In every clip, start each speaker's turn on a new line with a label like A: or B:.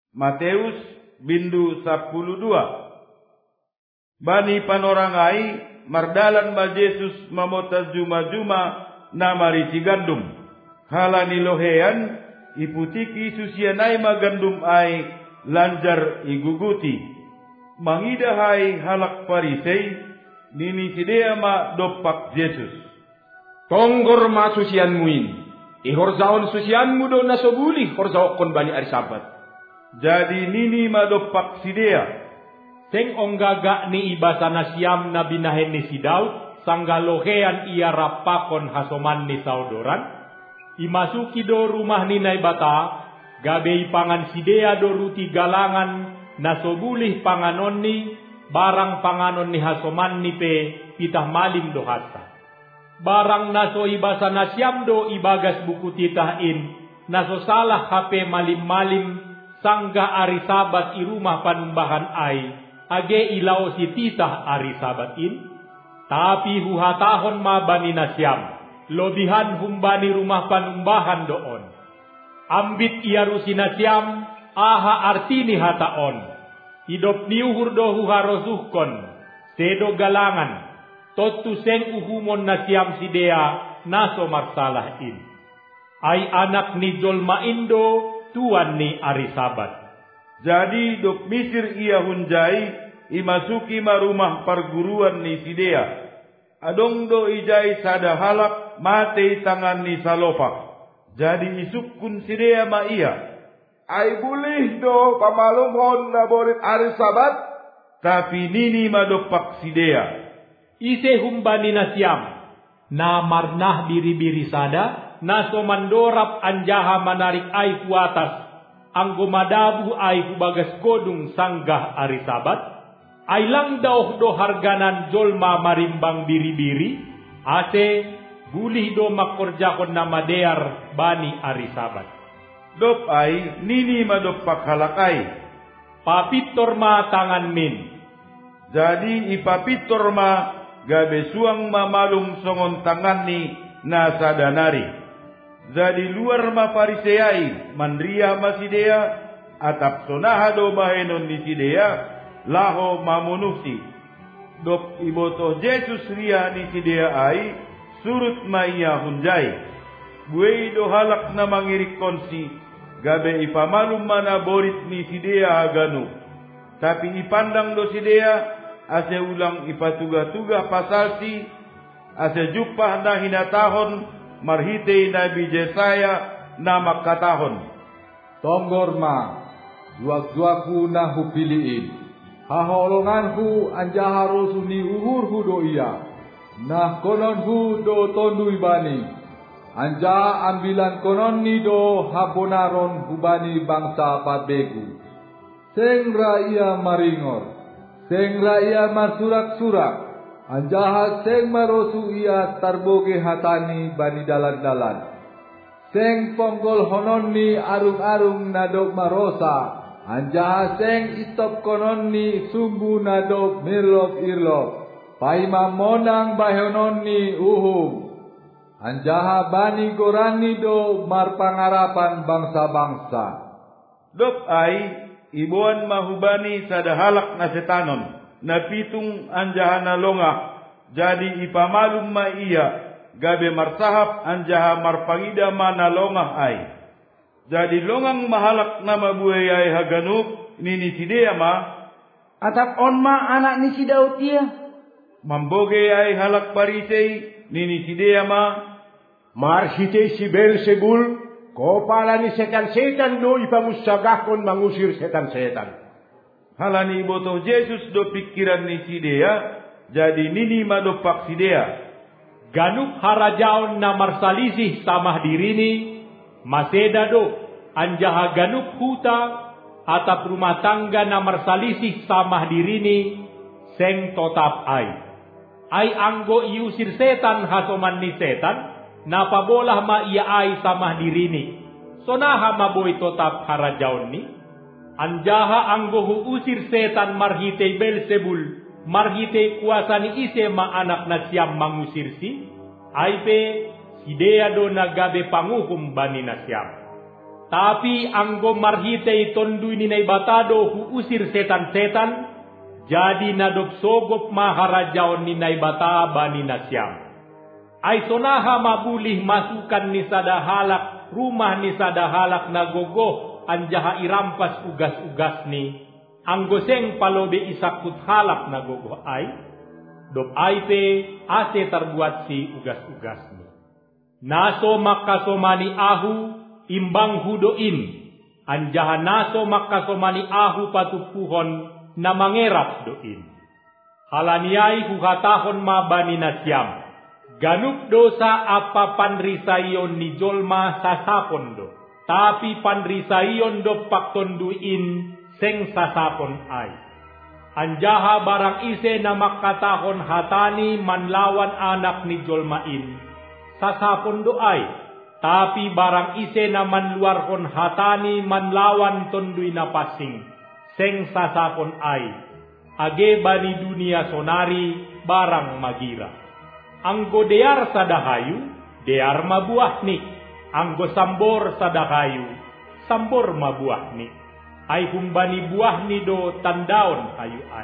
A: Matius bindu 12. Bani panorangai mardalan ba Jesus mamota juma-juma na marisi gandum. Halani lohean iputiki susianay magandum ay lanjar iguguti. Mangidahay halak Parisei nini sidea ma dopak Jesus.
B: Tonggor ma susianmuin. Ihorzaon susianmu do nasobuli horzaokon bani ari Sabat.
A: Jadi nini ma dopak sidea.
C: Seng onggaga ni ibasa na siyam na binahen ni si Daud sanggalohean ia rapakon hasoman ni saudoran. Imasuki do rumah ni naibata gabe ipangan sidea do ruti galangan nasobulih panganon ni barang panganon ni hasoman ni pe pitah malim do hatta. Barang naso ibasa na siyam do ibagas buku titahin naso salah hape malim-malim sangga ari Sabat i rumah panumbahan ay age ilao si titah ari Sabatin. Tapi huhatahon ma bani na siyam lobihan humbani rumah panumbahan doon. Ambit iarusi na siyam aha artini hataon. Hidop niuhur do huharosuhkon sedo galangan. Totu seng uhumon na siyam sidea naso marsalahin. Ay anak ni Jolma Indo tuan ni ari Sabat.
A: Jadi dok misir ia hunjai imasuki marumah perguruan ni sidea. Adong do ijai sada halak mate tangan ni Salopak. Jadi isukun sidea ma ia.
D: Ay bulih do pamalumhon na borit ari Sabat.
A: Tapi nini madopak sidea.
C: Ise humbani na siyam na marnah biri-biri sada naso mandorap anjaha manarik ay kuatas ang gumadabu ay hubagas godung sanggah ari Sabat ay lang daw do harganan Jolma marimbang biri-biri ate bulih do makorjakon na madear bani ari Sabat.
A: Dop ay nini madopak halakay.
C: Papitor ma tangan min.
A: Jadi ipapitor ma gabe suang mamalum songon tangan ni nasa danari. Jadi luar ma Fariseai mandria masidea atap sonaha do bahenon ni sidea laho mamunusi. Dok iboto Jesus ria ni sidea ai surut ma ia hunjai. Buei do halak na mangirik konsi gabe ipamalum mana borit ni sidea haganu. Tapi ipandang do sidea ase ulang ipatuga-tuga pasalsi, ase jupah na hinatahon, marhite Nabi Jesaya na makatahon.
E: Tonggor ma, juak-juaku na hupiliin. Haholonganku anjaha rosuni uhurhu do iya. Nah kononhu do tondu ibani. Anjaha ambilan konon ni do habonaron hubani bangsa pabegu. Sengra ia maringor. Seng ia marsurak-surak, anjaha seng marosu ia tarboge hatani bani dalan-dalan. Seng ponggol hononni arung-arung nadok marosa, anjaha seng istop kononni sumbu nadok mirlok-irlok. Paima monang bahononni uhum, anjaha bani gorani do marpangarapan bangsa-bangsa.
A: Dok ai ibuan mahubani sadahalak na setanon, na pitung anjaha na longah, jadi ipamalum ma iya, gabe marsahap anjaha marpangida ma na longah ay. Jadi longang mahalak na mabuhay ay haganuk, nini sidea ma.
F: Atap on ma anak ni si Daud iya.
A: Mamboge ay halak Parisei, nini sidea ma.
B: Marhite si Beelzebul, kopala ni setan-setan do ipamusagakon mangusir setan-setan.
A: Halani iboto Jesus do pikiran ni sidea, jadi nini madopak sidea.
C: Ganuk harajaon na marsalisih samah dirini, maseda do, anjaha ganuk huta, atap rumah tangga na marsalisih samah dirini, seng totap ay. Ay anggo iusir setan hasoman ni setan, napabolah ma ia ay samah dirini. Sonaha maboy totap harajaon ni. Anjaha anggo huusir setan marhite Beelzebul, marhite kuasa ni ise ma anak na siyam mangusir si. Ay pe sidea do nagabe panguhum bani na siyam. Tapi anggo marhitei tondui ninai batado hu usir setan-setan, jadi nadop sogop maharajaon ninai bata bani nasyam. Ai sonaha mabulih masukan ni sadahalak, rumah ni sadahalak nagogoh anjaha irampas ugas-ugas ni, anggo seng palobe isakut halak nagogoh ai, dop ai pe ase terbuat si ugas-ugas ni. Naso makasomani ahu imbang hudoin, anjaha naso makasomani ahu patupuhon na mangerap doin. Halaniai huhatahon ma bani nasyam, ganuk dosa apa panrisayon ni jolma sasapon do, tapi panrisayon do paktonduin seng sasapon ay. Anjaha barang ise na makatahon hatani manlawan anak ni jolmain, sasapon do ay, tapi barang ise na manluarhon hatani manlawan tondui na pasing, seng sasapon ay. Age bani dunia sonari barang magira. Anggo dear sadahayu, dear mabuah ni. Anggo sambor sadahayu, sambor mabuah ni. Ay humbani buah ni do tandaon hayu ay.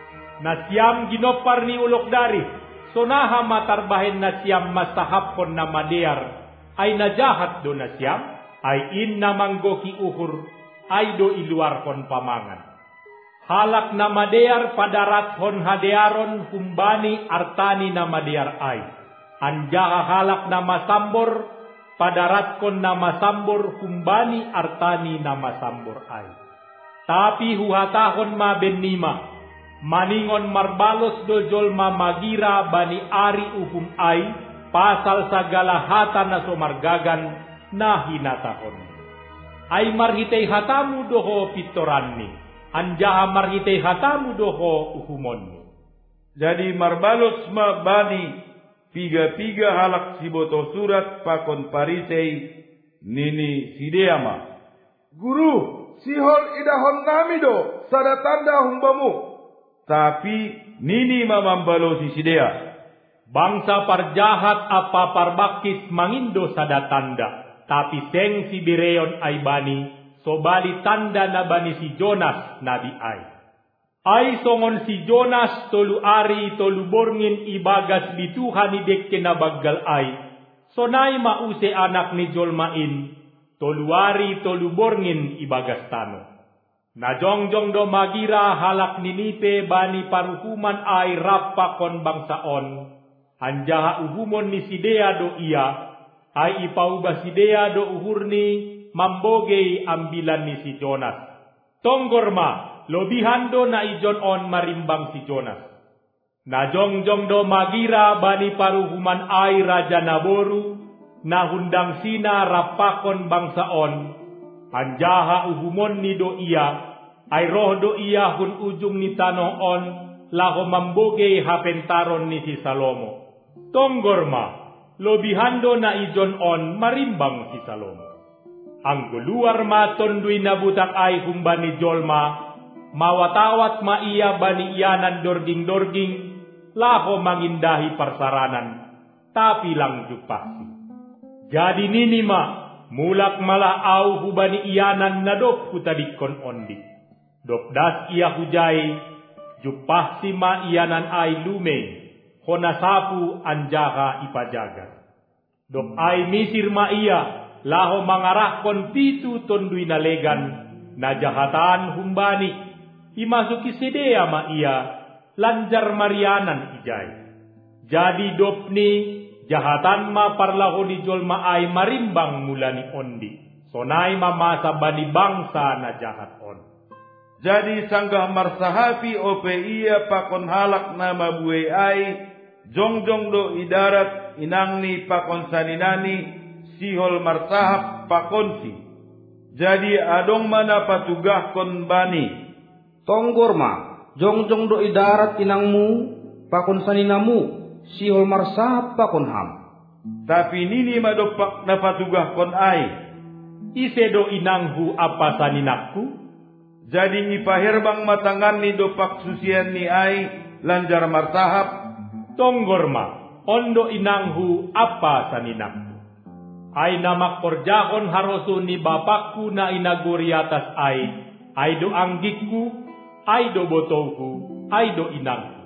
C: Nasyam ginopar ni ulok dari, sonaha matarbahen nasyam masahapon na madear, ay najahat do nasyam, ay in namanggoki uhur, ay do iluarkon pamangan. Halak na madear padarat hon hadearon humbani artani na madear ay. Anjaha halak na masambor padarat kon na masambor humbani artani na masambor ay. Tapi huhatahon ma benima, maningon marbalos do jolma magira bani ari uhum ay, pasal sagala hata na somargagan na hinatahon. Ay marhitay hatamu doho pitoranni, anjaha marhitay hatamu doho uhumonni.
A: Jadi marbalos ma bani piga-piga halak siboto surat pakon parisei nini sideama.
D: Guru, sihol idahon nami do, sada tanda humbamu.
A: Tapi nini mamambalo si sidea.
C: Bangsa parjahat apa parbakis mangindo sada tanda, tapi seng si bireon ay bani, so bali tanda na bani si Jonas nabi ay. Ay songon si Jonas tolu ari tolu borngin ibagas bituhan ni dekke na baggal ay, sonay mause anak ni jolmain, tolu ari tolu borngin ibagas tano. Najongjong do magira halak ninipe bani paruhuman ay rapa kon bangsaon, anjaha uhumon ni sidea do iya, ay ipauba sidea do uhurni mambogei ambilan ni si Jonas. Tonggorma, lobihan do na ijon on marimbang si Jonas. Najongjong do magira bani paruhuman ay raja naboru, na hundang sina rapakon bangsaon, anjaha uhumon ni do iya, ay roh do iya hun ujung ni tanoon, laho mambogei hapentaron ni si Salomo. Tonggorma, lobihando na ijon on marimbang si Salomo. Ang guluar ma tondui na butak ay humbani jolma, mawatawat ma iya bani iyanan dorging-dorging, laho mangindahi parsaranan, tapi lang jupasi. Jadi nini ma, mulak malah au hubani iyanan na dop kutadikon ondi. Dop das iya hujai, jupasi ma iyanan ay lume, hona sapu anjaha ipajagar. Dop ay misir ma iya, laho mangarahkon pitu tondui nalegan, na jahatan humbani, imasuki sidea ma iya, lanjar marianan ijay. Jadi dopni, jahatan ma parlaho ni jolma ay marimbang mulani ondi, sonay mamasa bani bangsa na jahat on.
A: Jadi sanggah marsahapi ope iya pakon halak na mabuhay ay, jongjong do idarat inangni pakon saninani, sihol marsahap pakonsi. Jadi adong mana patugah kon bani.
F: Tonggorma, jongjong do idarat inangmu, pakon saninamu, sihol marsahap pakon ham.
A: Tapi nini madopak na patugah kon ay.
C: Ise do inanghu apa saninakku?
A: Jadi ipaherbang matangan ni dopak susian ni ay, lanjar marsahap.
C: Tonggorma, ondo inanghu apa saninakku? ay namak porjakon haroso ni bapakku na inaguri atas ay do anggikku, ay do botowku, ay do inang.